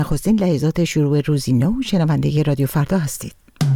نخستین لحظات شروع روزی نو، شنونده رادیو فردا هستید.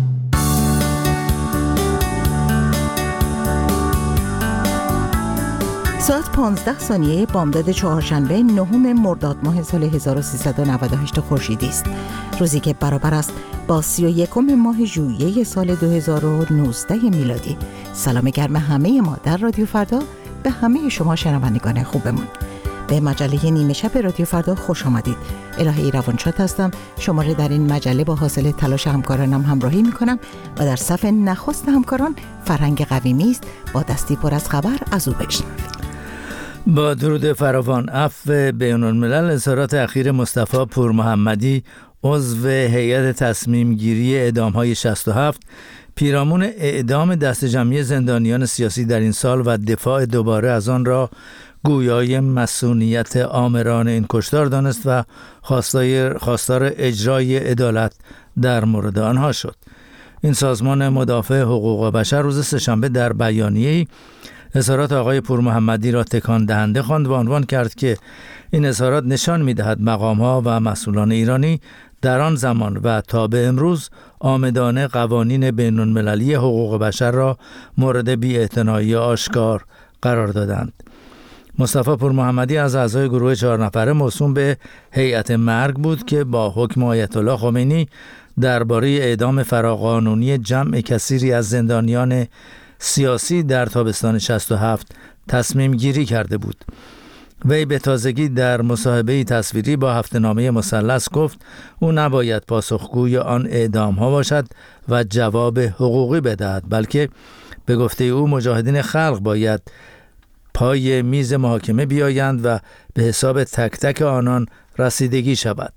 ساعت 15 بامداد چهارشنبه 9 مرداد ماه سال 1398 خورشیدی است. روزی که برابر است با 31 ماه ژوئیه سال 2019 میلادی. سلام گرم همه ما در رادیو فردا به همه شما شنوندگان خوبمون. به مجله نیمه شب رادیو فردا خوش آمدید. الهی روانشاد هستم. شما را در این مجله با حاصل تلاش همکارانم همراهی میکنم و در صف نخست همکاران فرهنگ قویمی است. با دستی پر از خبر از او بشنوید. با درود فراوان، عفو بین‌الملل اظهارات اخیر مصطفی پورمحمدی، عضو هیئت تصمیم گیری اعدام‌های 67، پیرامون اعدام دسته جمعی زندانیان سیاسی در این سال و دفاع دوباره از آن را گویای مسئولیت آمران این کشتار دانست و خواستار اجرای عدالت در مورد آنها شد. این سازمان مدافع حقوق بشر روز سه‌شنبه در بیانیه‌ای اظهارات آقای پورمحمدی را تکان دهنده خواند و عنوان کرد که این اظهارات نشان می‌دهد مقام‌ها و مسئولان ایرانی در آن زمان و تا به امروز عامدانه قوانین بین‌المللی حقوق بشر را مورد بی‌اعتنایی آشکار قرار دادند. مصطفی پورمحمدی از اعضای گروه 4 نفره موسوم به هیئت مرگ بود که با حکم آیت الله خمینی درباره اعدام فراقانونی جمع کثیری از زندانیان سیاسی در تابستان 67 تصمیم گیری کرده بود. وی به تازگی در مصاحبه‌ای تصویری با هفته‌نامه مثلث گفت او نباید پاسخگوی آن اعدام‌ها باشد و جواب حقوقی بدهد، بلکه به گفته او مجاهدین خلق باید پای میز محاکمه بیایند و به حساب تک تک آنان رسیدگی شود.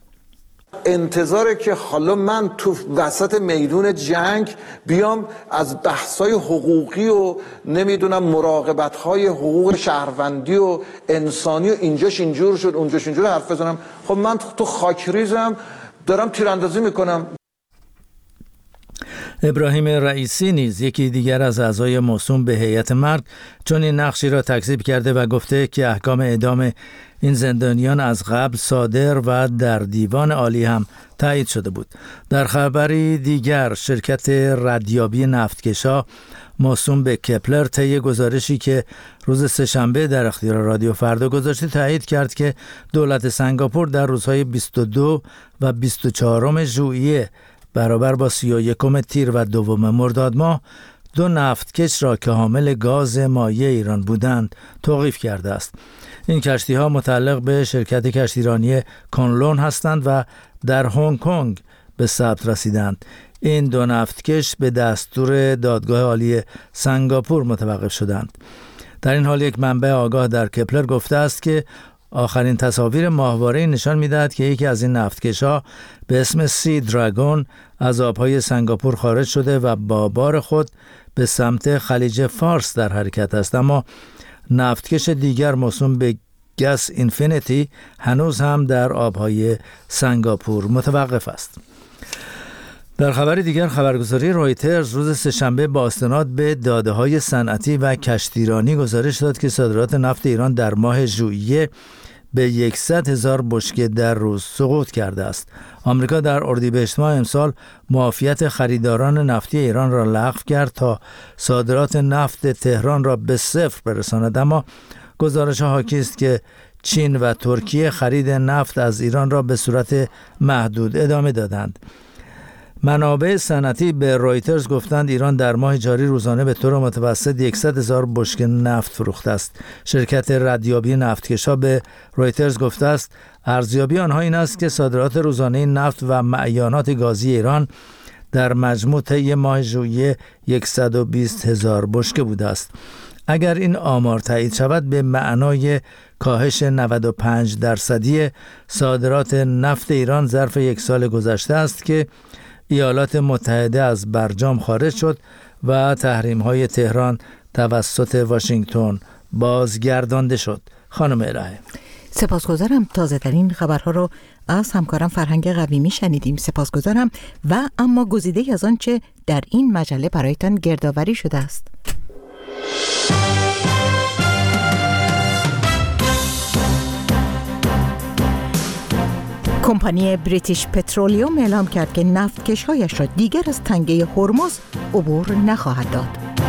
انتظاره که حالا من تو وسط میدون جنگ بیام از بحث‌های حقوقی و نمیدونم مراقبت‌های حقوق شهروندی و انسانی و اینجاش اینجور شد اونجاش اینجور حرف بزنم؟ خب من تو خاکریزم دارم تیراندازی میکنم. ابراهیم رئیسی نیز یکی دیگر از اعضای موسوم به هیئت مرگ چون این نقشی را تکذیب کرده و گفته که احکام اعدام این زندانیان از قبل صادر و در دیوان عالی هم تایید شده بود. در خبری دیگر شرکت ردیابی نفتکشا موسوم به کپلر طی گزارشی که روز سه‌شنبه در اختیار رادیو فردا گذاشته تایید کرد که دولت سنگاپور در روزهای 22 و 24 ژوئیه برابر با 31 تیر و 2 مرداد ماه 2 نفتکش را که حامل گاز مایع ایران بودند توقیف کرده است. این کشتی ها متعلق به شرکت کشتیرانی کنلون هستند و در هنگ کنگ به ثبت رسیدند. این 2 نفتکش به دستور دادگاه عالی سنگاپور متوقف شدند. در این حال یک منبع آگاه در کپلر گفته است که آخرین تصاویر ماهواره‌ای نشان می‌دهد که یکی از این نفتکش‌ها به اسم سی دراگون از آب‌های سنگاپور خارج شده و با بار خود به سمت خلیج فارس در حرکت است، اما نفتکش دیگر موسوم به گس اینفینیتی هنوز هم در آب‌های سنگاپور متوقف است. در خبر دیگر، خبرگزاری رویترز روز سه‌شنبه با استناد به داده‌های صنعتی و کشتیرانی گزارش داد که صادرات نفت ایران در ماه ژوئیه به 100,000 بشکه در روز سقوط کرده است. آمریکا در اردیبهشت ماه امسال معافیت خریداران نفتی ایران را لغو کرد تا صادرات نفت تهران را به 0 برساند، اما گزارش حاکی است که چین و ترکیه خرید نفت از ایران را به صورت محدود ادامه دادند. منابع صنعتی به رویترز گفتند ایران در ماه جاری روزانه به طور متوسط 100,000 بشکه نفت فروخته است. شرکت ردیابی نفتکشا به رویترز گفته است ارزیابی آنها این است که صادرات روزانه نفت و معیانات گازی ایران در مجموع طی ماه ژوئیه 120,000 بشکه بوده است. اگر این آمار تایید شود به معنای کاهش 95% صادرات نفت ایران ظرف یک سال گذشته است که ایالات متحده از برجام خارج شد و تحریم‌های تهران توسط واشنگتن بازگردانده شد. خانم الهه، سپاسگزارم. تازه ترین خبرها رو از همکارم فرهنگ قویمی شنیدیم. سپاسگزارم. و اما گزیده‌ای از آنچه در این مجله برایتان گردآوری شده است. کمپانی بریتیش پترولیوم اعلام کرد که نفتکش‌هایش را دیگر از تنگه هرمز عبور نخواهد داد.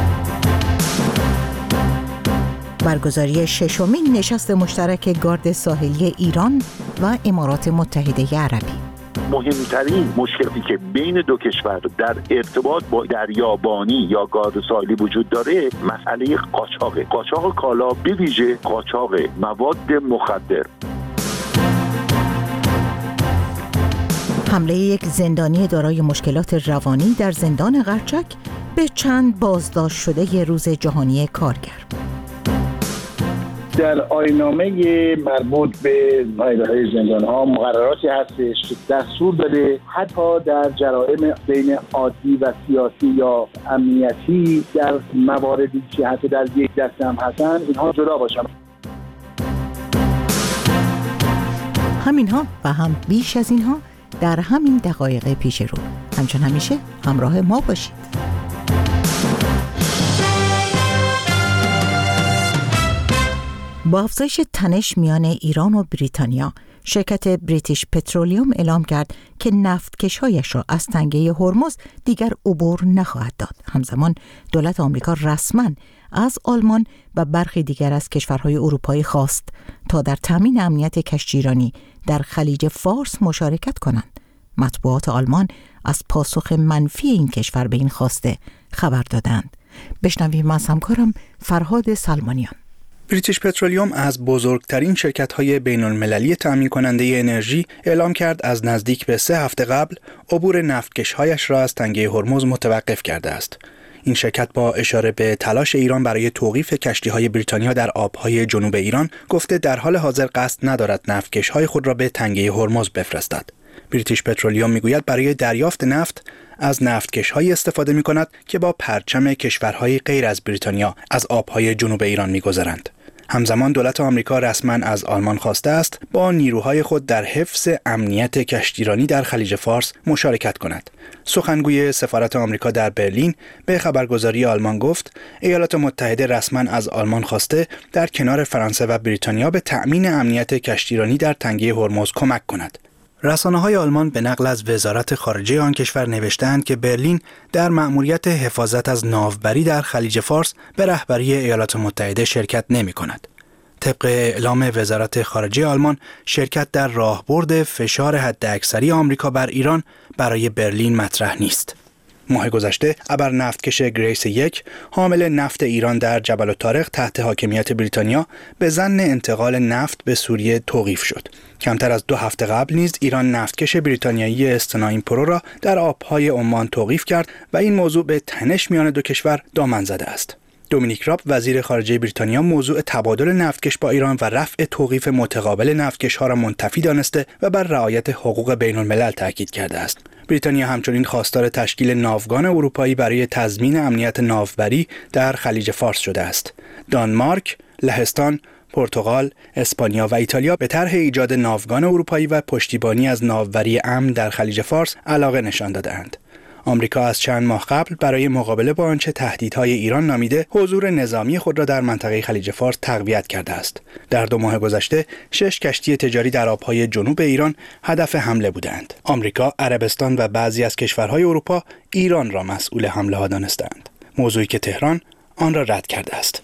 برگزاری ششمین نشست مشترک گارد ساحلی ایران و امارات متحده عربی. مهمترین مشکلی که بین دو کشور در ارتباط با دریابانی یا گارد ساحلی وجود داره مسئله قاچاق کالا، به ویژه قاچاق مواد مخدر. حمله یک زندانی دارای مشکلات روانی در زندان قرچک به چند بازداشت شده روز جهانی کارگر. در آیین‌نامه مربوط به پایگاه‌های زندان‌ها مقرراتی هستش که دستور داده حتی در جرائم بین عادی و سیاسی یا امنیتی در مواردی که حتی در یک دسته هم هستن اینها جدا باشن. همینها و هم بیش از اینها در همین دقایق پیش رو. همچون همیشه همراه ما باشید. با افزایش تنش میان ایران و بریتانیا، شرکت بریتیش پترولیوم اعلام کرد که نفتکش‌هایش را از تنگه هرمز دیگر عبور نخواهد داد. همزمان دولت آمریکا رسما از آلمان و برخی دیگر از کشورهای اروپایی خواست تا در تامین امنیت کشتیرانی در خلیج فارس مشارکت کنند. مطبوعات آلمان از پاسخ منفی این کشور به این خواسته خبر دادند. بشنویم از همکارم فرهاد سلمانیان. بریتیش پترولیوم از بزرگترین شرکت‌های بین‌المللی تأمین کننده انرژی اعلام کرد از نزدیک به 3 هفته قبل عبور نفتکش‌هایش را از تنگه هرمز متوقف کرده است. این شرکت با اشاره به تلاش ایران برای توقیف کشتی‌های بریتانیا در آب‌های جنوب ایران گفته در حال حاضر قصد ندارد نفتکش‌های خود را به تنگه هرمز بفرستد. بریتیش پترولیوم میگوید برای دریافت نفت از نفتکش‌هایی استفاده می‌کند که با پرچم کشورهای غیر از بریتانیا از آب‌های جنوب ایران می‌گذرند. همزمان دولت آمریکا رسما از آلمان خواسته است با نیروهای خود در حفظ امنیت کشتیرانی در خلیج فارس مشارکت کند. سخنگوی سفارت آمریکا در برلین به خبرگزاری آلمان گفت ایالات متحده رسما از آلمان خواسته در کنار فرانسه و بریتانیا به تأمین امنیت کشتیرانی در تنگه هرمز کمک کند. رسانه‌های آلمان به نقل از وزارت خارجه آن کشور نوشتند که برلین در مأموریت حفاظت از ناوبری در خلیج فارس به رهبری ایالات متحده شرکت نمی‌کند. طبق اعلام وزارت خارجه آلمان، شرکت در راهبرد فشار حداکثری آمریکا بر ایران برای برلین مطرح نیست. ماه گذشته ابر نفتکش گریس 1 حامل نفت ایران در جبل الطارق تحت حاکمیت بریتانیا به ظن انتقال نفت به سوریه توقیف شد. کمتر از 2 هفته قبل نیز ایران نفتکش بریتانیایی استناین پرو را در آبهای عمان توقیف کرد و این موضوع به تنش میان دو کشور دامن زده است. دومینیک راب وزیر خارجه بریتانیا موضوع تبادل نفتکش با ایران و رفع توقیف متقابل نفتکش‌ها را منتفی دانسته و بر رعایت حقوق بین‌الملل تاکید کرده است. بریتانیا همچنین خواستار تشکیل ناوگان اروپایی برای تضمین امنیت ناوبری در خلیج فارس شده است. دانمارک، لهستان، پرتغال، اسپانیا و ایتالیا به طرح ایجاد ناوگان اروپایی و پشتیبانی از ناوبری امن در خلیج فارس علاقه نشان داده‌اند. آمریکا از چند ماه قبل برای مقابله با آنچه تهدیدهای ایران نامیده حضور نظامی خود را در منطقه خلیج فارس تقویت کرده است. در 2 ماه گذشته 6 کشتی تجاری در آبهای جنوب ایران هدف حمله بودند. آمریکا، عربستان و بعضی از کشورهای اروپا ایران را مسئول حمله ها دانستند. موضوعی که تهران آن را رد کرده است.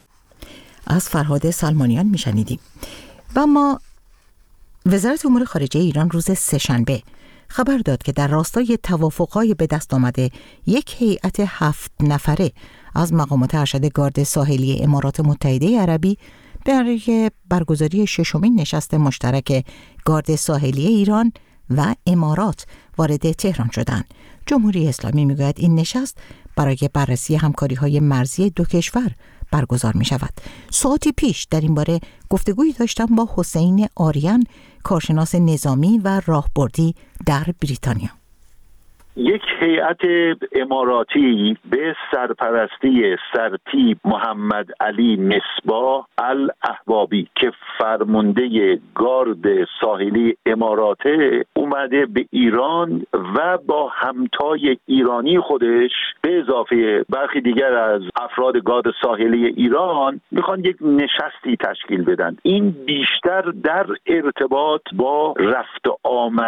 از فرهاد سلمانیان میشنیدیم. و ما وزارت امور خارجه ایران روز سه‌شنبه خبر داد که در راستای توافق‌های به دست آمده یک هیئت 7 نفره از مقامات ارشد گارد ساحلی امارات متحده عربی برای برگزاری ششمین نشست مشترک گارد ساحلی ایران و امارات وارد تهران شدند. جمهوری اسلامی میگوید این نشست برای بررسی همکاری‌های مرزی دو کشور برگزار می شود. ساعتی پیش در این باره گفتگویی داشتم با حسین آریان، کارشناس نظامی و راهبردی در بریتانیا. یک هیئت اماراتی به سرپرستی سرتیپ محمد علی مصباح الاحبابی که فرمانده گارد ساحلی اماراته اومده به ایران و با همتای ایرانی خودش به اضافه برخی دیگر از افراد گارد ساحلی ایران میخوان یک نشستی تشکیل بدن. این بیشتر در ارتباط با رفت و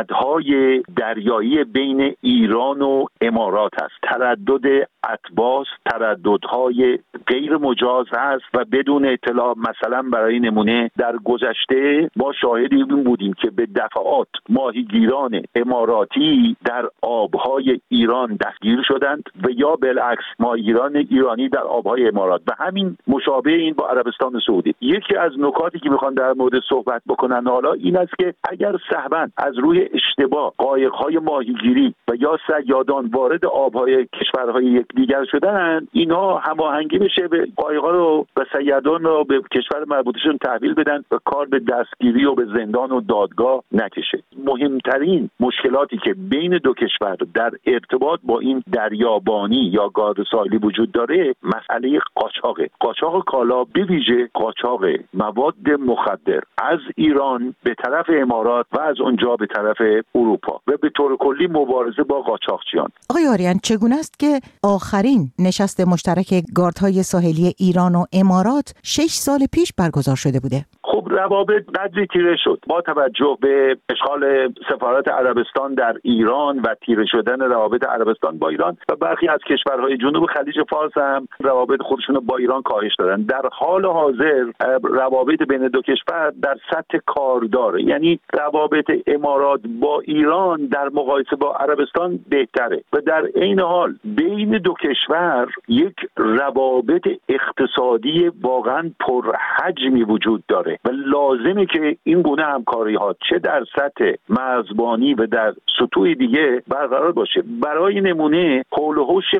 آمدهای دریایی بین ایران و امارات است. تردد اتباس، ترددهای غیر مجاز هست و بدون اطلاع. مثلا برای نمونه در گذشته ما شاهد این بودیم که به دفعات ماهیگیران اماراتی در آبهای ایران دستگیر شدند و یا بالعکس ماهیگیران ایرانی در آبهای امارات و همین مشابه این با عربستان سعودی. یکی از نکاتی که میخوان در مورد صحبت بکنن حالا این است که اگر سهواً از روی اشتباه قایق‌های ماهیگیری و یا صیادان وارد آبهای کشورهای یکدیگر شدن، اینا هماهنگی بشه به قایق‌ها رو و صیادان رو به کشور مربوطشون تحویل بدن و کار به دستگیری و به زندان و دادگاه نکشه. مهمترین مشکلاتی که بین دو کشور در ارتباط با این دریابانی یا گارد ساحلی وجود داره مسئله قاچاق کالا، به ویژه قاچاق مواد مخدر از ایران به طرف امارات و از اونجا به طرف اروپا و به طور کلی مبارزه با قاچاقچیان. آقای آریان، چگونه است که آخرین نشست مشترک گاردهای ساحلی ایران و امارات 6 سال پیش برگزار شده بوده؟ خب روابط قدری تیره شد با توجه به اشغال سفارت عربستان در ایران و تیره شدن روابط عربستان با ایران و برخی از کشورهای جنوب خلیج فارس هم روابط خودشون با ایران کاهش دادن. در حال حاضر روابط بین دو کشور در سطح کاردار، یعنی روابط امارات با ایران در مقایسه با عربستان بهتره و در عین حال بین دو کشور یک روابط اقتصادی واقعا پرحجمی وجود داره و لازمه که این گونه همکاری ها چه در سطح مرزبانی و در سطوح دیگه برقرار باشه. برای نمونه حول و حوش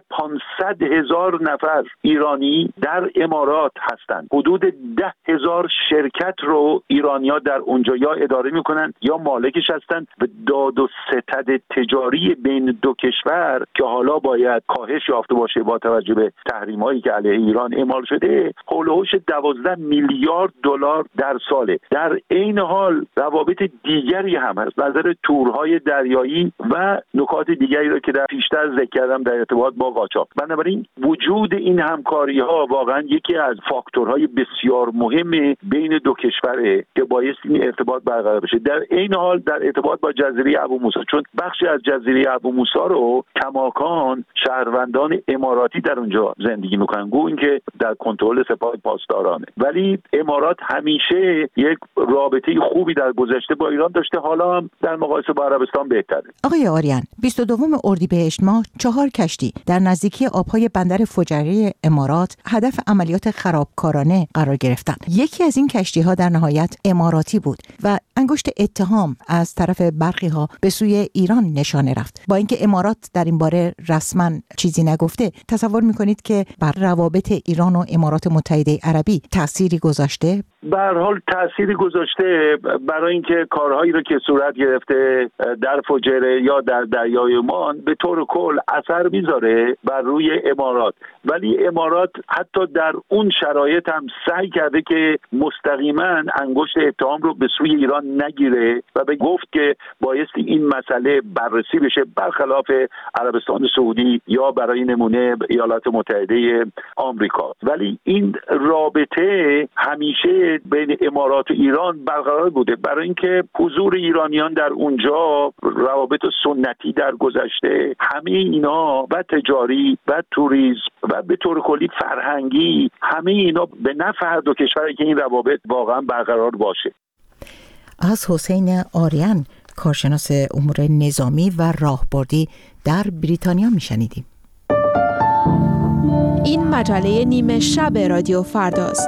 500,000 نفر ایرانی در امارات هستند. حدود 10,000 شرکت رو ایرانی‌ها در اونجا یا اداره میکنن یا مالکش هستند و داد و ستد تجاری بین دو کشور که حالا باید کاهش یافته باشه با توجه به تحریم‌هایی که علیه ایران اعمال شده حول و حوش 12 میلیارد دلار در ساله. در عین حال روابط دیگری هم هست، نظر تورهای دریایی و نکات دیگری را که در پیشتر ذکر کردم در ارتباط با قاچاق. بنابراین وجود این همکاری‌ها واقعا یکی از فاکتورهای بسیار مهم بین دو کشوره که باعث این ارتباط برقرار بشه. در عین حال در ارتباط با جزیره ابو موسی، چون بخشی از جزیره ابو موسی رو کماکان شهروندان اماراتی در اونجا زندگی میکنن، گو اینکه در کنترل سپاه پاسدارانه، ولی امارات همیشه یک رابطه خوبی در گذشته با ایران داشته، حالا هم در مقایسه با عربستان بهتره. آقای آریان، 22 اردیبهشت ماه 4 کشتی در نزدیکی آبهای بندر فجری امارات هدف عملیات خرابکارانه قرار گرفتند. یکی از این کشتی‌ها در نهایت اماراتی بود و انگشت اتهام از طرف برخی‌ها به سوی ایران نشانه رفت. با اینکه امارات در این باره رسما چیزی نگفته، تصور می‌کنید که بر روابط ایران و امارات متحده عربی تأثیری گذاشته؟ به هر حال تأثیری گذاشته، برای اینکه کارهایی رو که صورت گرفته در فجره یا در دریای عمان به طور کل اثر میذاره بر روی امارات، ولی امارات حتی در اون شرایط هم سعی کرده که مستقیما انگشت اتهام رو به سوی ایران نگیره و به گفت که بایستی این مسئله بررسی بشه، برخلاف عربستان سعودی یا برای نمونه ایالات متحده آمریکا. ولی این رابطه همیشه بین امارات و ایران برقرار بوده، برای اینکه حضور ایرانیان در اونجا، روابط سنتی در گذشته، همه اینا و تجاری و توریسم و به طور کلی فرهنگی، همه اینا به نفع هر دو کشوری که این روابط واقعا برقرار باشه. از حسین آریان، کارشناس امور نظامی و راهبردی در بریتانیا میشنیدیم. این مجله نیمه شب رادیو فرداست.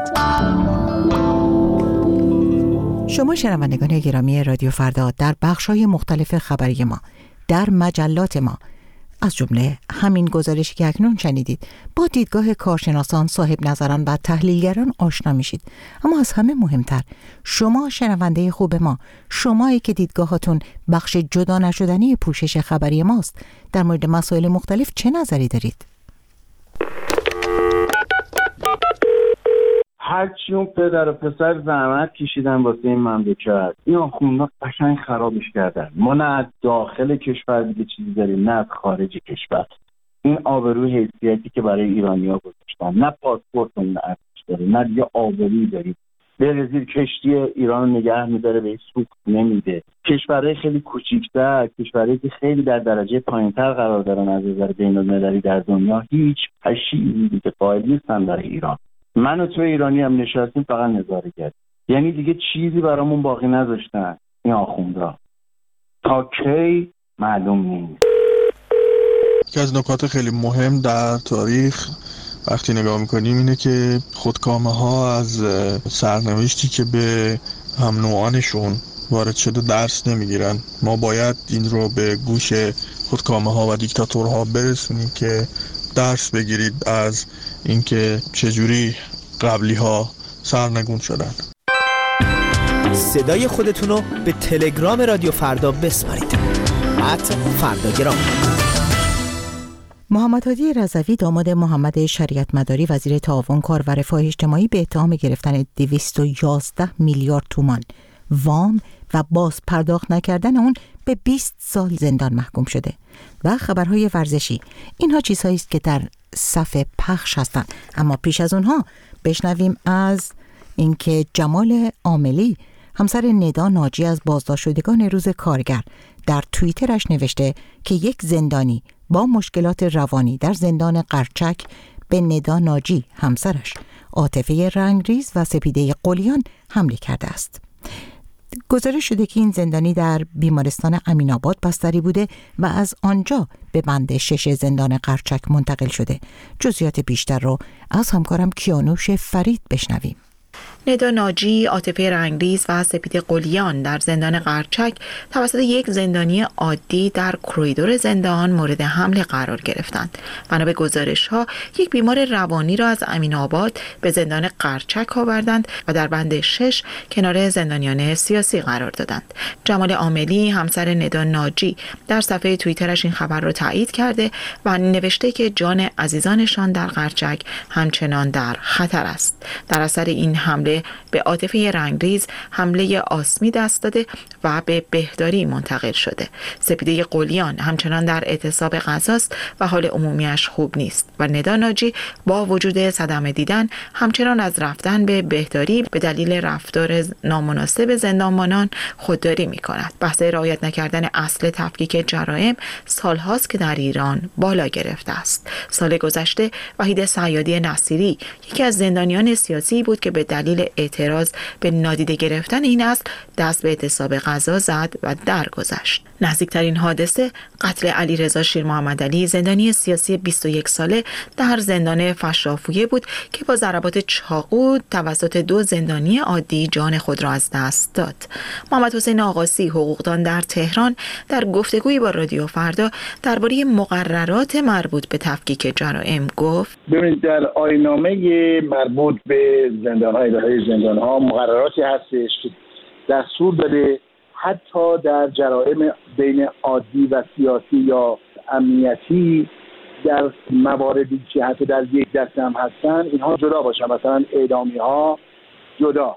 شما شنوندگان گرامی رادیو فردا در بخش‌های مختلف خبری ما، در مجلات ما، از جمله همین گزارشی که اکنون شنیدید. با دیدگاه کارشناسان، صاحب نظران و تحلیلگران آشنا میشید. اما از همه مهمتر، شما شنونده خوب ما، شمایی که دیدگاهاتون بخش جدا نشدنی پوشش خبری ماست، در مورد مسائل مختلف چه نظری دارید؟ هرچی اون پدر و پسر زحمت کشیدن واسه این مملکت، این آخوندا قشنگ خرابش کردن. ما نه از داخل کشور دیگه چیزی داریم، نه از خارج کشور. این آبروی حیثیتی که برای ایرانی‌ها گذاشتن، نه پاسپورتمون ارزش داره، نه دیگه آبرویی داریم. بنزین کشتی ایران رو نگه می‌داره، به سوخت نمیده. کشورهای خیلی کوچیک‌تر، کشورهایی که خیلی در درجه پایین‌تر قرار دارن از نظر بین‌المللی در دنیا، هیچ پشیزی دیگه قائل نیستن برای ایران. من و تو ایرانی هم نشستیم فقط نظاره کردیم. یعنی دیگه چیزی برامون باقی نذاشتن این آخوندا. تا کی معلوم نیست. یکی از نکات خیلی مهم در تاریخ وقتی نگاه میکنیم اینه که خودکامه ها از سرنوشتی که به هم نوعانشون وارد شده درس نمیگیرن. ما باید این رو به گوش خودکامه ها و دیکتاتورها برسونیم که درس بگیرید از اینکه چجوری قبلی ها سرنگون شدن. صدای خودتون رو به تلگرام رادیو فردا بسپارید. @فرداگرام. محمد هادی رضوی داماد محمد شریعت مداری وزیر تعاون کار و رفاه اجتماعی به اتهام گرفتن 211 میلیارد تومان وام و باز پرداخت نکردن اون به 20 سال زندان محکوم شده. و خبرهای ورزشی، اینها چیزهایی است که در صف پخش هستند. اما پیش از اونها بشنویم از اینکه جمال عاملی همسر ندا ناجی از بازداشت شدگان روز کارگر در توییترش نوشته که یک زندانی با مشکلات روانی در زندان قرچک به ندا ناجی همسرش عاطفه رنگریز و سپیده قلیان حمله کرده است. گزارش شده که این زندانی در بیمارستان امین‌آباد بستری بوده و از آنجا به بند 6 زندان قرچک منتقل شده. جزئیات بیشتر رو از همکارم کیانوش فرید بشنویم. ندا ناجی، عاطفه رنگریز و سپیده قلیان در زندان قرچک توسط یک زندانی عادی در کریدور زندان مورد حمله قرار گرفتند. بنا به گزارش‌ها یک بیمار روانی را از امین‌آباد به زندان قرچک آوردند و در بند 6 کنار زندانیان سیاسی قرار دادند. جمال عاملی همسر ندا ناجی در صفحه توییترش این خبر را تایید کرده و نوشته که جان عزیزانشان در قرچک همچنان در خطر است. در اثر این حمله به عاطفه رنگریز حمله آسمی دست داده و به بهداری منتقل شده. سپیده قلیان همچنان در اعتصاب غذاست و حال عمومیش خوب نیست و ندا ناجی با وجود صدمه دیدن همچنان از رفتن به بهداری به دلیل رفتار نامناسب زندانبانان خودداری می کند. بحث رعایت نکردن اصل تفکیک جرائم سالهاست که در ایران بالا گرفته است. سال گذشته وحید صیادی نصیری یکی از زندانیان سیاسی بود که به دلیل اعتراض به نادیده گرفتن این اصل دست به اعتصاب غذا زد و درگذشت. نزدیکترین حادثه قتل علیرضا شیرمحمدعلی زندانی سیاسی 21 ساله در زندان فشافویه بود که با ضربات چاقو توسط 2 زندانی عادی جان خود را از دست داد. محمد حسین آقاسی حقوقدان در تهران در گفتگویی با رادیو فردا درباره مقررات مربوط به تفکیک جرائم گفت: ببینید در آیین‌نامه مربوط به زندان‌های اداره زندان‌ها مقرراتی هستش که دستور داده حتی در جرائم بین عادی و سیاسی یا امنیتی در مواردی که حتی در یک دسته هم هستن اینها جدا باشن. مثلا اعدامی‌ها جدا،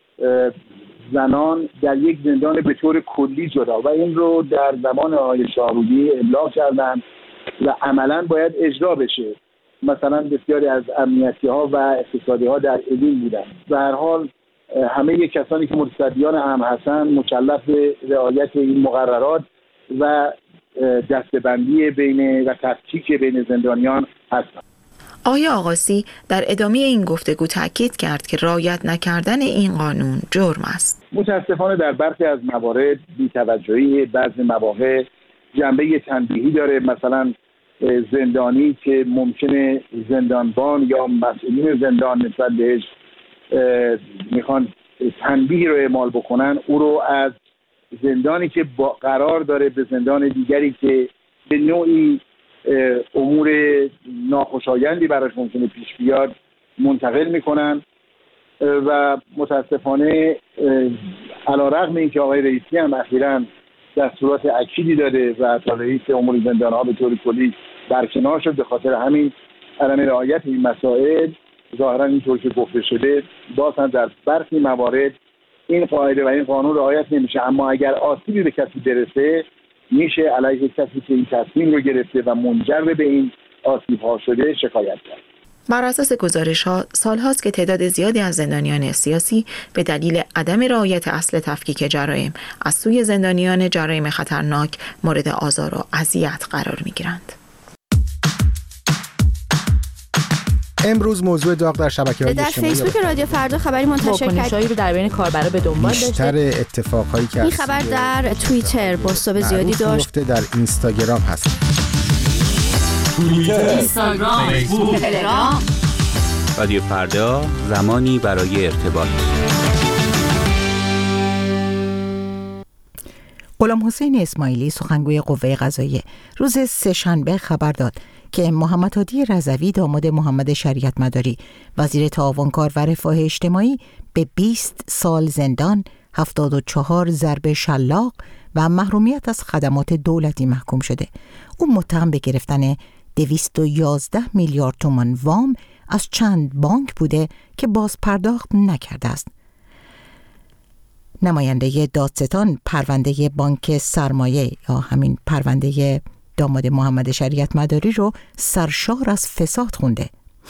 زنان در یک زندان به طور کلی جدا و این رو در زمان آقای شاهرودی ابلاغ کردن و عملاً باید اجرا بشه. مثلا بسیاری از امنیتی‌ها و اقتصادی‌ها در اوین بودن. به هر حال همه کسانی که متصدیان امر هستند مکلف به رعایت این مقررات و دسته‌بندی بین و تفکیک بین زندانیان هستند. آقای آقاسی در ادامه این گفتگو تاکید کرد که رعایت نکردن این قانون جرم است. متاسفانه در برخی از موارد بی‌توجهی بعضی مواقع جنبه تنبیهی داره. مثلا زندانی که ممکنه زندانبان یا مسئولین زندان نسبت بهش میخوان تنبیه رو اعمال بکنن، او رو از زندانی که قرار داره به زندان دیگری که به نوعی امور ناخوشایندی براش ممکنه پیش بیاد منتقل میکنن و متاسفانه علیرغم اینکه آقای رئیسی هم اخیراً دستورات اکیدی داده و تا رئیس امور زندان‌ها به طور کلی برکنار شد، به خاطر همین عدم رعایت این مسائل ظاهراً اینطور که گفته شده باز هم در برخی موارد این قاعده و این قانون رعایت نمیشه. اما اگر آسیبی به کسی برسه میشه علیه کسی که این تصمیم رو گرفته و منجر به این آسیب‌ها شده شکایت کرد. بر اساس گزارش‌ها سال‌هاست که تعداد زیادی از زندانیان سیاسی به دلیل عدم رعایت اصل تفکیک جرایم از سوی زندانیان جرایم خطرناک مورد آزار و اذیت قرار می‌گیرند. امروز موضوع داغ در شبکه‌های اجتماعی در فیسبوک رادیو فردا خبری منتشر واکنش‌هایی رو در بین کاربرا به دنبال داشته. بیشتر اتفاقایی که این خبر در توییتر بازتاب زیادی داشت. در اینستاگرام هست. توییتر، اینستاگرام، فیسبوک، تلگرام. رادیو فردا، زمانی برای ارتباط. غلام حسین اسماعیلی سخنگوی قوه قضاییه روز سه‌شنبه خبر داد که محمد هادی رضوی داماد محمد شریعت مداری وزیر تعاون کار و رفاه اجتماعی به 20 سال زندان، 74 ضرب شلاق و محرومیت از خدمات دولتی محکوم شده. او متهم به گرفتن 211 میلیارد تومان وام از چند بانک بوده که باز پرداخت نکرده است. نماینده دادستان پرونده بانک سرمایه یا همین پرونده داماد محمد شریعت مداری رو سرشار از فساد خونده.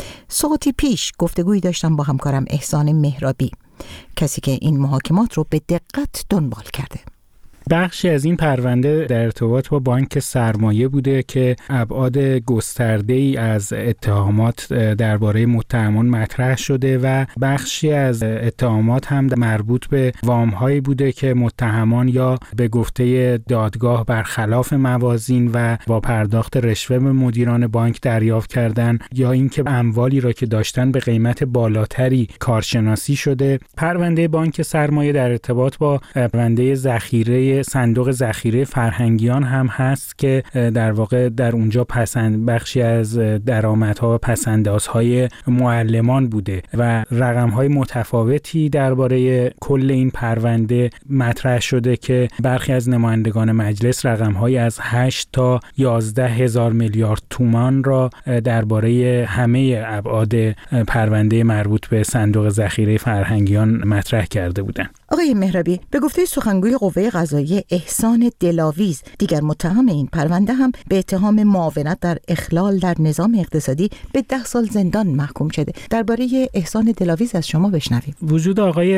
ساعتی پیش گفتگویی داشتم با همکارم احسان مهرابی، کسی که این محاکمات رو به دقت دنبال کرده. بخشی از این پرونده در ارتباط با بانک سرمایه بوده که ابعاد گسترده‌ای از اتهامات درباره متهمان مطرح شده و بخشی از اتهامات هم مربوط به وام‌هایی بوده که متهمان یا به گفته دادگاه برخلاف موازین و با پرداخت رشوه به مدیران بانک دریافت کردن یا اینکه اموالی را که داشتن به قیمت بالاتری کارشناسی شده. پرونده بانک سرمایه در ارتباط با پرونده ذخیره صندوق ذخیره فرهنگیان هم هست که در واقع در اونجا بخشی از درآمدها و پس‌اندازهای معلمان بوده و رقم‌های متفاوتی درباره کل این پرونده مطرح شده که برخی از نمایندگان مجلس رقم‌های از 8 تا 11 هزار میلیارد تومان را درباره همه ابعاد پرونده مربوط به صندوق ذخیره فرهنگیان مطرح کرده بودند. آقای مهرابی، به گفته سخنگوی قوه قضاییه احسان دلاویز، دیگر متهم این پرونده هم به اتهام معاونت در اخلال در نظام اقتصادی به 10 سال زندان محکوم شده. درباره احسان دلاویز از شما بشنویم. وجود آقای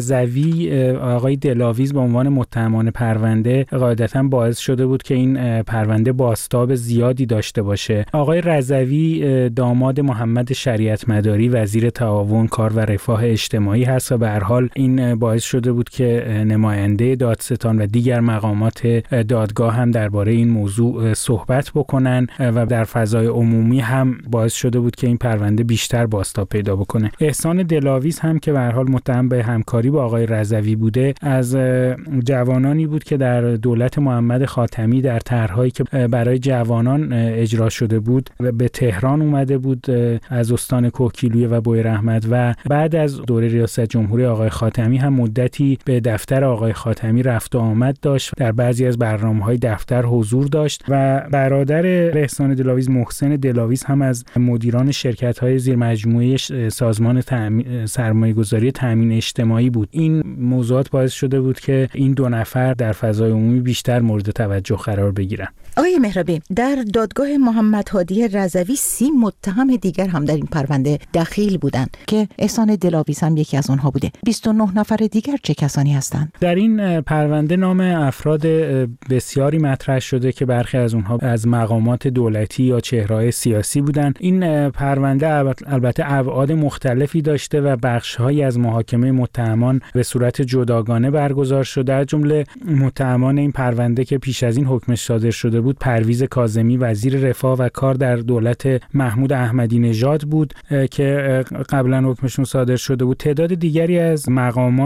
رضوی، آقای دلاویز به عنوان متهمان پرونده قاعدتاً باعث شده بود که این پرونده بازتاب زیادی داشته باشه. آقای رضوی داماد محمد شریعت مداری وزیر تعاون کار و رفاه اجتماعی هست و به هر حال این باعث شده بود که نماینده دادستان و دیگر مقامات دادگاه هم درباره این موضوع صحبت بکنن و در فضای عمومی هم باعث شده بود که این پرونده بیشتر بازتاب پیدا بکنه. احسان دلاویز هم که به هر حال متهم به همکاری با آقای رضوی بوده، از جوانانی بود که در دولت محمد خاتمی در طرح‌هایی که برای جوانان اجرا شده بود به تهران اومده بود از استان کوهگیلویه و بویراحمد و بعد از دوره ریاست جمهوری آقای خاتمی هم مدتی به دفتر آقای خاتمی رفت و آمد داشت، در بعضی از برنامه‌های دفتر حضور داشت و برادر احسان دلاویز محسن دلاویز هم از مدیران شرکت‌های زیر مجموعه سازمان سرمایه‌گذاری تامین اجتماعی بود. این موضوعات باعث شده بود که این دو نفر در فضای عمومی بیشتر مورد توجه قرار بگیرن. آقای مهرابی، در دادگاه محمد هادی رضوی 30 متهم دیگر هم در این پرونده دخیل بودند که احسان دلاویز هم یکی از آنها بوده. 29 نفر دیگر چه کسانی هستند؟ در این پرونده نام افراد بسیاری مطرح شده که برخی از اونها از مقامات دولتی یا چهره‌های سیاسی بودند. این پرونده البته ابعاد مختلفی داشته و بخش‌هایی از محاکمه متهمان به صورت جداگانه برگزار شده. از جمله متهمان این پرونده که پیش از این حکمش صادر شده بود پرویز کاظمی وزیر رفاه و کار در دولت محمود احمدی نژاد بود که قبلا حکمشون صادر شده بود. تعداد دیگری از مقامات یا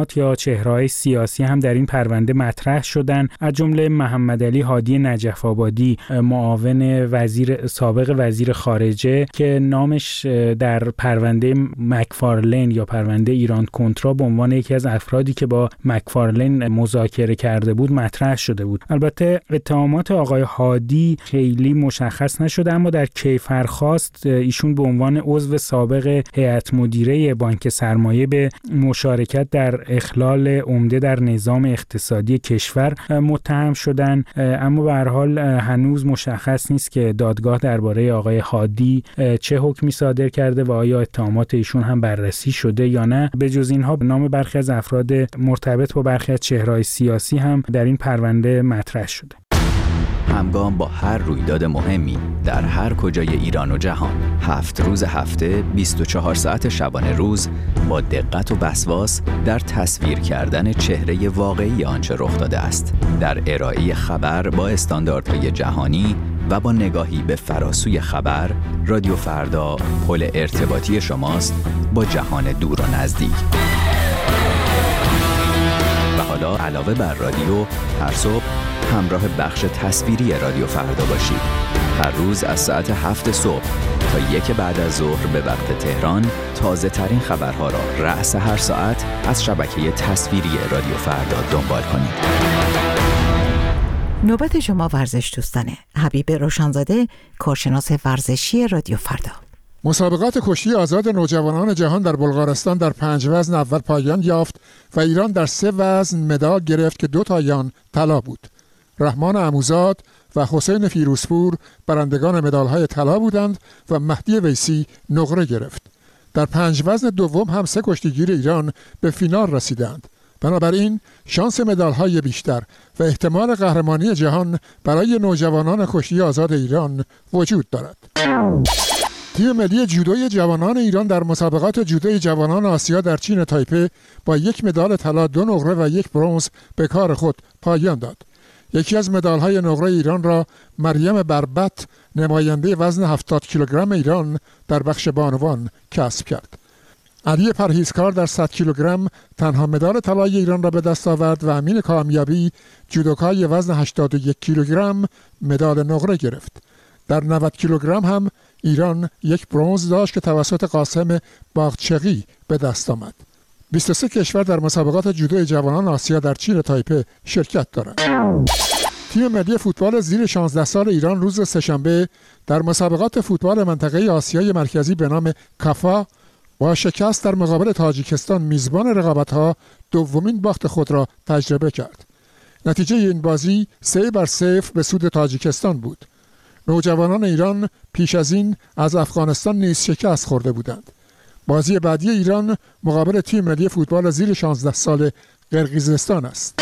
چهره‌های سیاسی هم در این پرونده مطرح شدن، از جمله محمد علی هادی نجف آبادی، معاون سابق وزیر خارجه که نامش در پرونده مکفارلین یا پرونده ایران کنترا به عنوان یکی از افرادی که با مکفارلین مذاکره کرده بود مطرح شده بود. البته اتهامات آقای هادی خیلی مشخص نشده، اما در کیفرخواست ایشون به عنوان عضو سابق هیئت مدیره بانک سرمایه به مشارکت در اخلال عمده در نظام اقتصادی کشور متهم شدن، اما به هر حال هنوز مشخص نیست که دادگاه درباره آقای هادی چه حکمی صادر کرده و آیا اتهامات ایشون هم بررسی شده یا نه. به جز اینها نام برخی از افراد مرتبط با برخی از چهره‌های سیاسی هم در این پرونده مطرح شده. همگام با هر رویداد مهمی در هر کجای ایران و جهان، 7 روز هفته 24 ساعت شبانه روز با دقت و وسواس در تصویر کردن چهره واقعی آنچه رخ داده است، در ارائه خبر با استانداردهای جهانی و با نگاهی به فراسوی خبر. رادیو فردا پل ارتباطی شماست با جهان دور و نزدیک. و حالا علاوه بر رادیو، هر صبح همراه بخش تصویری رادیو فردا باشید. هر روز از ساعت 7 صبح تا 1 بعد از ظهر به وقت تهران تازه ترین خبرها را رأس هر ساعت از شبکه تصویری رادیو فردا دنبال کنید. نوبت شما ورزش دوستانه. حبیب روشنزاده، کارشناس ورزشی رادیو فردا. مسابقات کشتی آزاد نوجوانان جهان در بلغارستان در 5 وزن اول پایان یافت و ایران در 3 وزن مدال گرفت که 2 تایان طلا بود. رحمان عموزاد و حسین فیروزپور برندگان مدال‌های طلا بودند و مهدی ویسی نقره گرفت. در 5 وزن دوم هم 3 کشتیگیر ایران به فینال رسیدند. بنابراین شانس مدال‌های بیشتر و احتمال قهرمانی جهان برای نوجوانان کشتی آزاد ایران وجود دارد. تیم ملی جودوی جوانان ایران در مسابقات جودوی جوانان آسیا در چین تایپه با 1 مدال طلا، 2 نقره و 1 برنز به کار خود پایان داد. یکی از مدال‌های نقره ایران را مریم بربط، نماینده وزن 70 کیلوگرم ایران در بخش بانوان کسب کرد. علی پرهیزکار در 100 کیلوگرم تنها مدال طلای ایران را به دست آورد و امین کامیابی، جودوکای وزن 81 کیلوگرم، مدال نقره گرفت. در 90 کیلوگرم هم ایران 1 برنز داشت که توسط قاسم باغچقی به دست آمد. 23 کشور در مسابقات جودو جوانان آسیا در چین تایپه شرکت دارند. تیم ملی فوتبال زیر 16 سال ایران روز سه‌شنبه در مسابقات فوتبال منطقه آسیای مرکزی به نام کافا با شکست در مقابل تاجیکستان میزبان رقابت‌ها دومین باخت خود را تجربه کرد. نتیجه این بازی 3-0 به سود تاجیکستان بود. نوجوانان ایران پیش از این از افغانستان نیز شکست خورده بودند. بازی بعدی ایران مقابل تیم ملی فوتبال زیر 16 سال قرقیزستان است.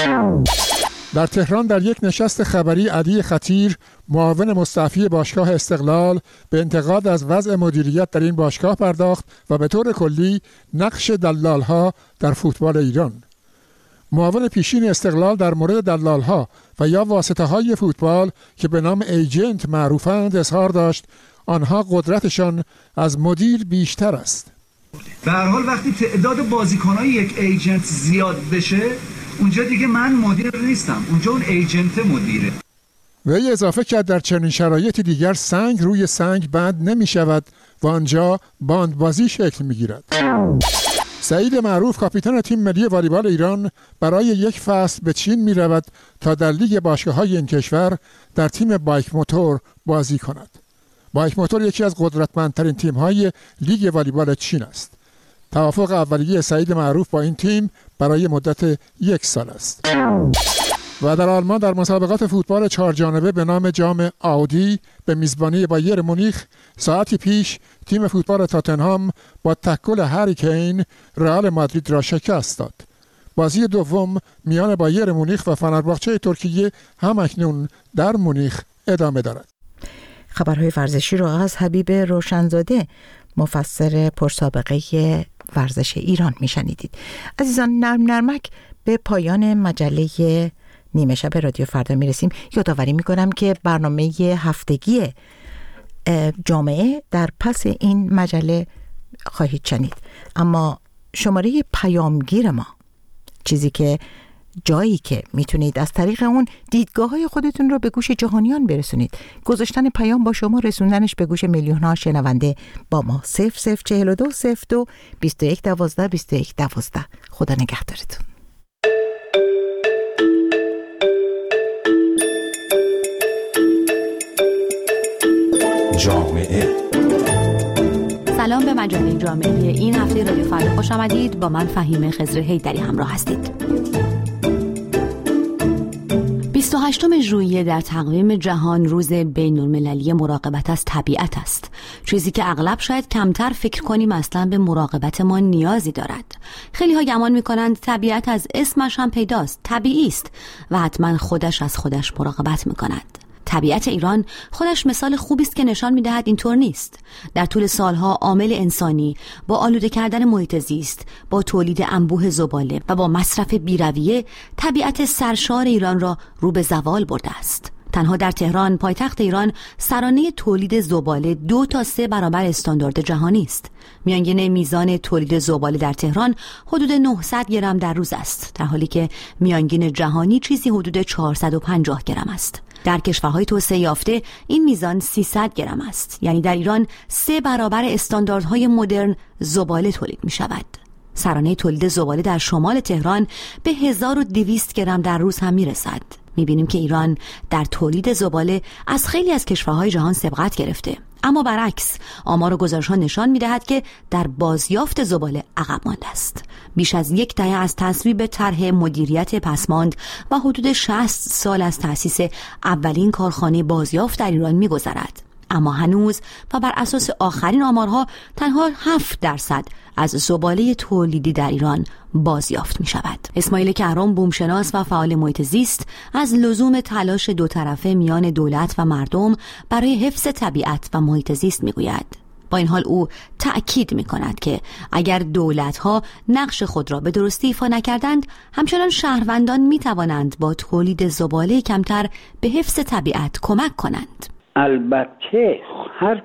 در تهران در یک نشست خبری علی خطیر، معاون مستعفی باشگاه استقلال، به انتقاد از وضع مدیریت در این باشگاه پرداخت و به طور کلی نقش دلال‌ها در فوتبال ایران. معاون پیشین استقلال در مورد دلال‌ها و یا واسطه‌های فوتبال که به نام ایجنت معروفند اظهار داشت آنها قدرتشان از مدیر بیشتر است. به هر حال وقتی تعداد بازیکن‌های یک ایجنت زیاد بشه، اونجا دیگه من مدیر نیستم، اونجا اون ایجنت مدیره. وی اضافه کرد در چنین شرایطی دیگر سنگ روی سنگ بند نمی شود و آنجا باندبازی شکل می گیرد. سعید معروف، کاپیتان تیم ملی والیبال ایران، برای یک فصل به چین می رود تا در لیگ باشگاه‌های این کشور در تیم بایک موتور بازی کند. بایک موتور یکی از قدرتمندترین تیم‌های لیگ والیبال چین است. توافق اولیه سعید معروف با این تیم برای مدت 1 سال است. و در آلمان در مسابقات فوتبال 4 جانبه به نام جام آودی به میزبانی بایر مونیخ ساعتی پیش تیم فوتبال تاتنهام با تکل هری کین رئال مادرید را شکست داد. بازی دوم میان بایر مونیخ و فنرباغچه ترکیه هم اکنون در مونیخ ادامه دارد. خبرهای ورزشی را از حبیب روشنزاده، مفسر پرسابقه ورزش ایران میشنیدید. عزیزان، نرمک به پایان مجله نیمه شب رادیو فردا میرسیم. یادآوری میکنم که برنامه هفتگی جامعه در پس این مجله خواهید شنید، اما شماره پیامگیر ما جایی که میتونید از طریق اون دیدگاه‌های خودتون رو به گوش جهانیان برسونید. گذاشتن پیام با شما، رسوندنش به گوش میلیون‌ها شنونده با ما. 0042 02 21 12 21 12. خدا نگهدارتون. جامعه. سلام به مجله جامعه این هفته رادیو فردا، خوش آمدید. با من فهیمه خضر حیدری همراه هستید. 28 ژوئیه در تقویم جهان روز بین‌المللی مراقبت از طبیعت است. چیزی که اغلب شاید کمتر فکر کنیم اصلا به مراقبت ما نیازی دارد. خیلی ها گمان می‌کنند طبیعت از اسمش هم پیداست، طبیعی است و حتما خودش از خودش مراقبت می‌کند. طبیعت ایران خودش مثال خوبی است که نشان می‌دهد اینطور نیست. در طول سالها عامل انسانی با آلوده کردن محیط زیست، با تولید انبوه زباله و با مصرف بی‌رویه طبیعت سرشار ایران را رو به زوال برده است. تنها در تهران، پایتخت ایران، سرانه تولید زباله 2 تا 3 برابر استاندارد جهانی است. میانگین میزان تولید زباله در تهران حدود 900 گرم در روز است، در حالی که میانگین جهانی چیزی حدود 450 گرم است. در کشورهای توسعه یافته این میزان 300 گرم است، یعنی در ایران 3 برابر استانداردهای مدرن زباله تولید می شود. سرانه تولید زباله در شمال تهران به 1200 گرم در روز هم می رسد. می بینیم که ایران در تولید زباله از خیلی از کشورهای جهان سبقت گرفته، اما برعکس آمار و گزارش‌ها نشان می‌دهد که در بازیافت زباله عقب مانده است. بیش از 10 دهه از تصویب طرح مدیریت پسماند و حدود 60 سال از تأسیس اولین کارخانه بازیافت در ایران می‌گذرد. اما هنوز و بر اساس آخرین آمارها تنها 7% از زباله تولیدی در ایران بازیافت می شود. اسماعیل کهرم، بومشناس و فعال محیط زیست، از لزوم تلاش دو طرفه میان دولت و مردم برای حفظ طبیعت و محیط زیست می گوید. با این حال او تأکید می کند که اگر دولت‌ها نقش خود را به درستی ایفا نکردند، همچنان شهروندان می توانند با تولید زباله کمتر به حفظ طبیعت کمک کنند. البته هر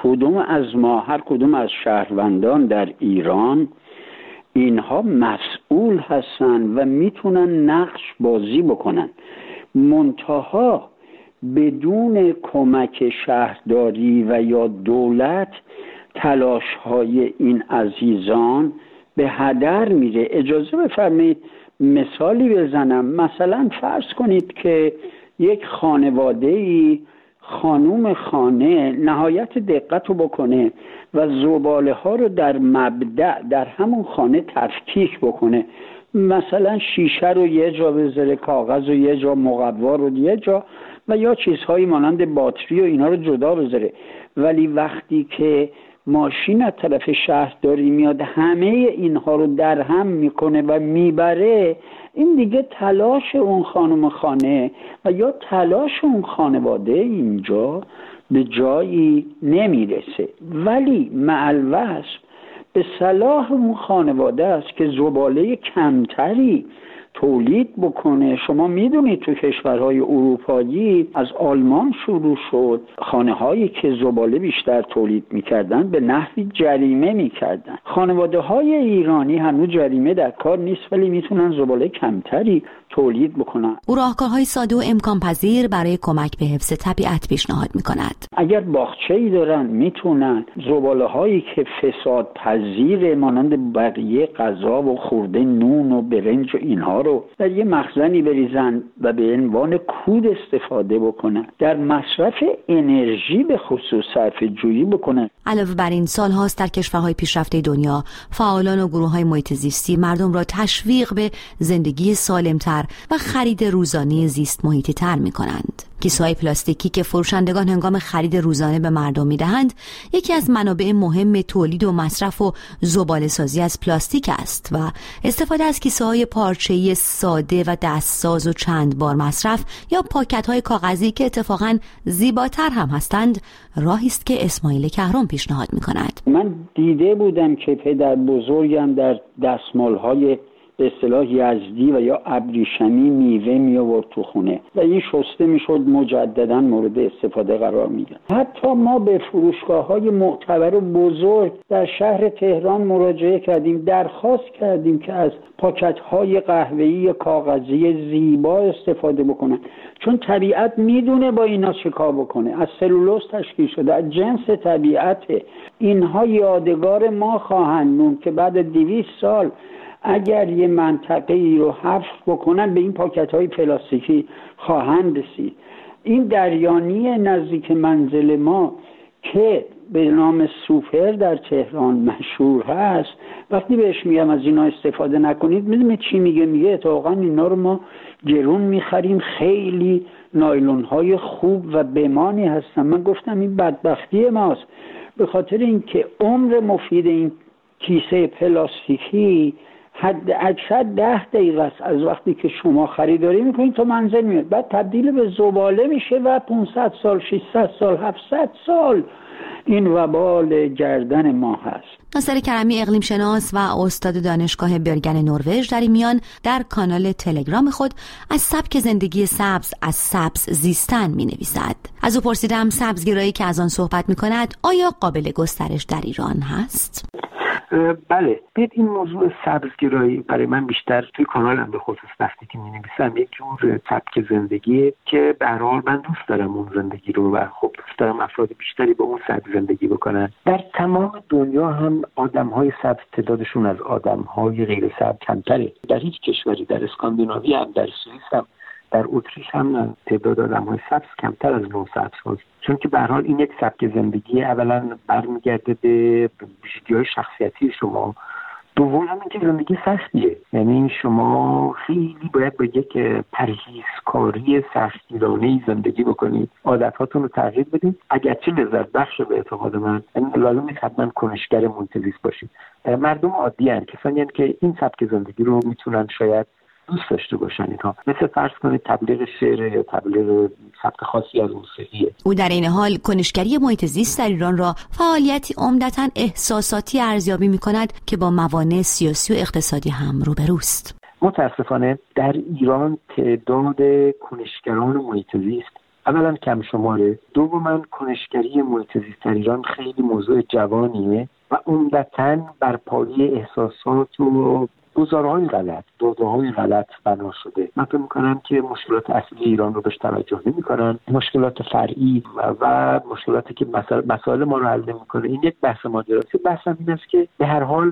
کدوم از شهروندان در ایران اینها مسئول هستن و میتونن نقش بازی بکنن، منتها بدون کمک شهرداری و یا دولت تلاش‌های این عزیزان به هدر میره. اجازه بفرمایید مثالی بزنم. مثلا فرض کنید که یک خانواده‌ای خانوم خانه نهایت دقت رو بکنه و زباله ها رو در مبدأ در همون خانه تفکیک بکنه، مثلا شیشه رو یه جا بذاره، کاغذ رو یه جا، مقوا رو یه جا و یا چیزهایی مانند باتری و اینا رو جدا بذاره. ولی وقتی که ماشین از طرف شهرداری میاد همه اینها رو در هم میکنه و میبره، این دیگه تلاش اون خانم خانه و یا تلاش اون خانواده اینجا به جایی نمیرسه. ولی مع الوصف به صلاح اون خانواده است که زباله کمتری تولید بکنه. شما میدونید تو کشورهای اروپایی از آلمان شروع شد، خانه هایی که زباله بیشتر تولید میکردن به نحوی جریمه میکردن. خانواده های ایرانی هنوز جریمه در کار نیست ولی میتونن زباله کمتری تولید بکنن. او راهکارهای ساده و امکان پذیر برای کمک به حفظ طبیعت پیشنهاد میکند. اگر باغچه‌ای دارن میتونن زباله هایی که فساد پذیر مانند بقیه غذا و خورده نون و برنج و اینها رو در یه مخزنی بریزن و به عنوان کود استفاده بکنن. در مصرف انرژی به خصوص صرفه جویی بکنن. علاوه بر این، سال‌هاست در کشورهای پیشرفته دنیا فعالان و گروه‌های محیط زیستی مردم را تشویق به زندگی سالم‌تر و خرید روزانه زیست محیطی تر می‌کنند. کیسه‌های پلاستیکی که فروشندگان هنگام خرید روزانه به مردم می‌دهند، یکی از منابع مهم تولید و مصرف و زباله‌سازی از پلاستیک است و استفاده از کیسه‌های پارچه‌ای ساده و دستساز و چند بار مصرف یا پاکت‌های کاغذی که اتفاقاً زیباتر هم هستند، راهی است که اسماعیل کهرم پیشنهاد می‌کند. من دیده بودم که پدر بزرگم در دستمال‌های به اصطلاح یزدی و یا ابریشمی میوه می آورد تو خونه و این شسته میشد، مجددا مورد استفاده قرار میگرفت. حتی ما به فروشگاه‌های معتبر و بزرگ در شهر تهران مراجعه کردیم، درخواست کردیم که از پاکت‌های قهوه‌ای کاغذی زیبا استفاده بکنن، چون طبیعت میدونه با اینا چه کار بکنه. از سلولوز تشکیل شده، از جنس طبیعته. اینها یادگار ما خواهند موند که بعد 200 سال اگر یه منطقه ای رو حفظ بکنن به این پاکت‌های پلاستیکی خواهند رسید. این دریانی نزدیک منزل ما که به نام سوپر در تهران مشهور هست، وقتی بهش میگم از اینا استفاده نکنید، میدونید چی میگه اتفاقا اینا رو ما گرون میخریم، خیلی نایلون های خوب و بمانی هستن. من گفتم این بدبختی ماست، به خاطر اینکه عمر مفید این کیسه پلاستیکی حد اکثر 10 دقیقه است از وقتی که شما خریداری میکنید تا منزل میاد، بعد تبدیل به زباله میشه و 500 سال 600 سال 700 سال این وبال گردن ما هست. ناصر کرمی اقلیم شناس و استاد دانشگاه برگن نروژ در این میان در کانال تلگرام خود از سبک زندگی سبز از سبز زیستن می نویسد. از او پرسیدم سبزگرایی که از آن صحبت می کند آیا قابل گسترش در ایران هست؟ بله، بید این موضوع سبزگرایی برای من بیشتر توی کانالم به خصوص وقتی که می نویسم یک جور سبک زندگی که به هر حال من دوست دارم اون زندگی رو و خب دوست دارم افراد بیشتری با اون سبک زندگی بکنن. در تمام دنیا هم آدم‌های سبز تعدادشون از آدم‌های غیر سبز کمتره. در هیچ کشوری، در اسکاندیناوی هم، در سوئیس هم، در اتریش هم تعداد آدم‌های سبز کمتر از نوع سبز هست، چون که به هر حال این یک سبک زندگی اولا برمیگرده به ویژگی‌های شخصیتی شما، دوم هم اینکه زندگی سختیه، یعنی شما خیلی باید با یک پرهیزکاری سختگیرانه‌ای زندگی بکنید، عادت‌هاتون رو تغییر بدید، اگرچه لذت بخش به اعتقاد من، لازم نیست حتما کنشگر محیط زیست باشید. مردم عادی هستند، کسانی هستند که این سبک زندگی رو میتونن شاید دوست داشته باشن. اینها مثل فرض کنید تبلیغ شعر یا تبلیغ سبک خاصی از موسیقیه. او در این حال کنشگری محیط زیست در ایران را فعالیتی عمدتاً احساساتی ارزیابی می‌کند که با موانع سیاسی و اقتصادی هم روبروست. متاسفانه در ایران تعداد کنشگران محیط زیست اولا کم شماره، دوما کنشگری محیط زیست در ایران خیلی موضوع جوانیه و عمدتاً بر پایه احساسات و گزارهای غلط، داده‌های غلط بنا شده. من فکر می‌کنم که مشکلات اصلی ایران رو بهش توجه نمی‌کنن، مشکلات فرعی و مشکلاتی که مسائل ما رو حل نمی‌کنه. این یک بحث ماجراست. بحثم این است که به هر حال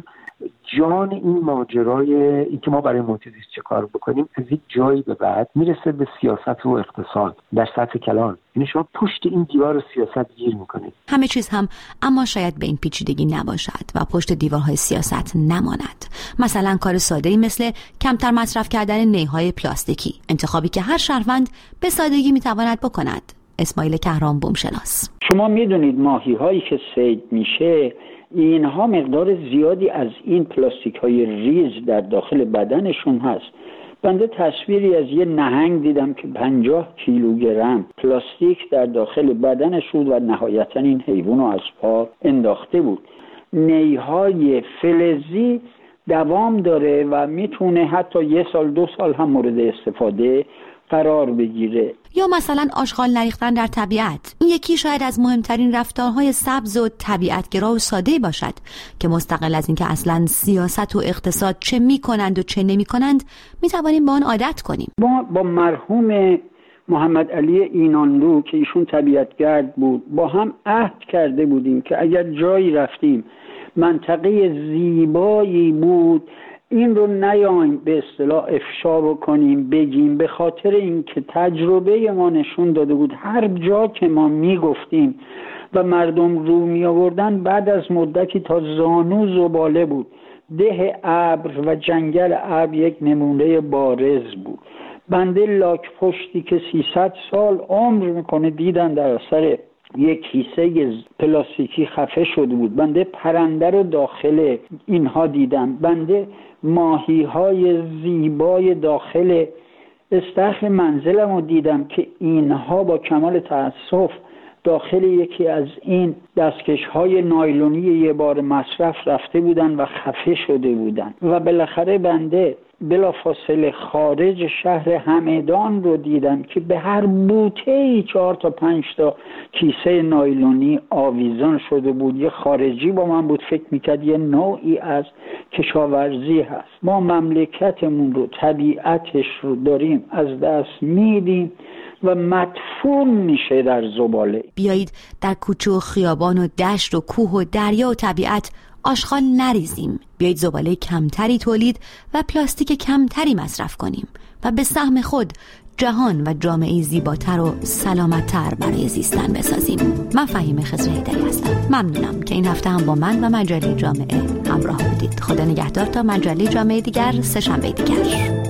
جان این ماجرای این که ما برای محیط زیست چه کار بکنیم از یک جایی به بعد میرسه به سیاست و اقتصاد در سطح کلان. یعنی شما پشت این دیوار سیاست گیر میکنید. همه چیز هم اما شاید به این پیچیدگی نباشد و پشت دیوارهای سیاست نماند. مثلا کار ساده‌ای مثل کمتر مصرف کردن نیهای پلاستیکی، انتخابی که هر شهروند به سادگی میتواند بکند. اسماعیل کهران بومشناس: شما میدونید ماهی هایی که صید میشه اینها مقدار زیادی از این پلاستیک های ریز در داخل بدنشون هست. بنده تصویری از یه نهنگ دیدم که 50 کیلوگرم پلاستیک در داخل بدنش بود و نهایتا این حیوان رو از پا انداخته بود. نیهای فلزی دوام داره و میتونه حتی 1 سال 2 سال هم مورد استفاده قرار بگیره. یا مثلا آشغال نریختن در طبیعت. این یکی شاید از مهمترین رفتارهای سبز و طبیعتگرا و ساده باشد که مستقل از اینکه اصلا سیاست و اقتصاد چه میکنند و چه نمیکنند میتوانیم با آن عادت کنیم. ما با مرحوم محمد علی اینانلو که ایشون طبیعتگرد بود با هم عهد کرده بودیم که اگر جایی رفتیم منطقه زیبایی بود این رو نیایم به اصطلاح افشا بکنیم بگیم، به خاطر اینکه تجربه ما نشون داده بود هر جا که ما میگفتیم و مردم رو می آوردن بعد از مدتی تا زانو زباله بود. ده ابر و جنگل ابر یک نمونه بارز بود. بنده لاک پشتی که 300 سال عمر میکنه دیدن در اثر یک کیسه پلاستیکی خفه شده بود. بنده پرنده رو داخل اینها دیدم. بنده ماهی های زیبای داخل استخر منزلم رو دیدم که اینها با کمال تأسف داخل یکی از این دستکش های نایلونی یه بار مصرف رفته بودن و خفه شده بودن و بالاخره بنده بلافاصله خارج شهر همدان رو دیدم که به هر بوته‌ای 4 تا 5 تا کیسه نایلونی آویزان شده بود. یه خارجی با من بود، فکر میکرد یه نوعی از کشاورزی هست. ما مملکتمون رو، طبیعتش رو داریم از دست میدیم و مدفون میشه در زباله. بیایید در کوچه و خیابان و دشت و کوه و دریا و طبیعت آشغال نریزیم. بیایید زباله کمتری تولید و پلاستیک کمتری مصرف کنیم و به سهم خود جهان و جامعه زیباتر و سلامتتر برای زیستن بسازیم. من فهیمه خضر حیدری هستم. ممنونم که این هفته هم با من و مجله جامعه همراه بودید. خدا نگهدار تا مجله جامعه دیگر، سه‌شنبه دیگر.